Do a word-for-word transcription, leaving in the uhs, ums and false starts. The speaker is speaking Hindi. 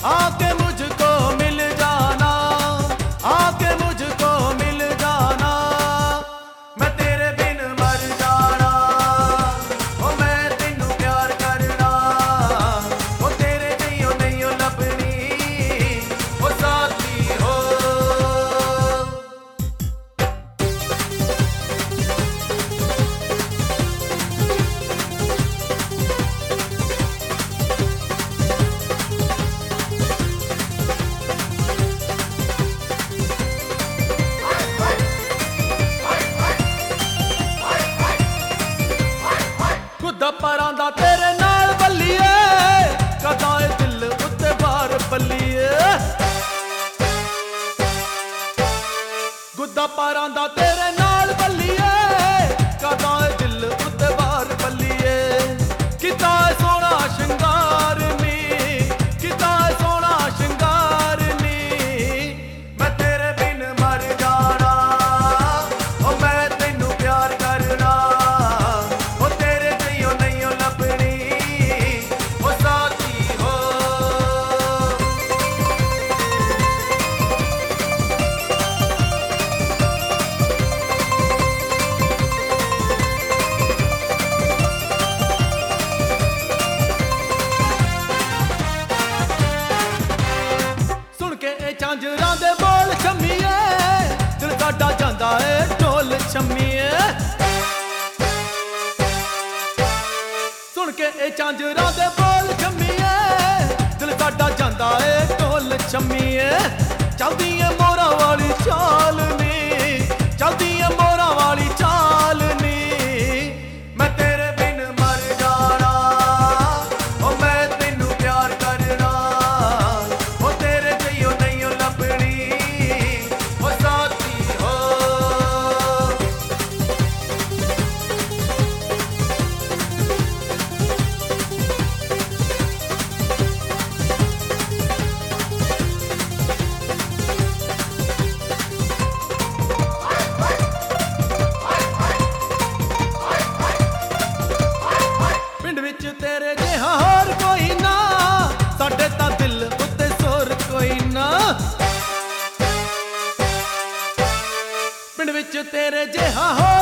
आके मुझको मिल जाना, आके मुझको मिल जाना, मैं तेरे बिन मर जाना, ओ मैं तेनू प्यार करना, ओ तेरे जइयो नहीं ओ लभनी, ओ साथी हो। खुदा परां दा तेरे नाल बल्लीए, कदा ए दिल उत्ते बार बल्लीए, खुदा परां दा तेरे नाल बल्लीए, कदा ए दिल उत्ते बार बल्लीए, किता सोना शिंगार नी, किता सोना शिंगार नी, मैं तेरे बिन मर जाना, ओ मैं तेनू प्यार करना, ओ तेरे जइयो नहीं ओ लभनी, ओ साथी हो। सुन के ए झांझरां दे बोल छम्मीए, दिल साडा जांदा ए ढोल छम्मीए, सुन के ए झांझरां दे बोल छम्मीए, दिल साडा जांदा ए ढोल छम्मीए, चलदी ए मोरां वाली चाल नी, चलदी ए मोरां वाली चाल नी, मैं तेरे बिन मर जाना, ओ मैं तेनू प्यार करना, ओ तेरे जइयो नहीं ओ लभनी, ओ साथी हो। पिंड विच तेरे जिहा होर कोई ना, साडे तां दिल उत्ते सोर कोई ना, पिंड विच तेरे जिहा होर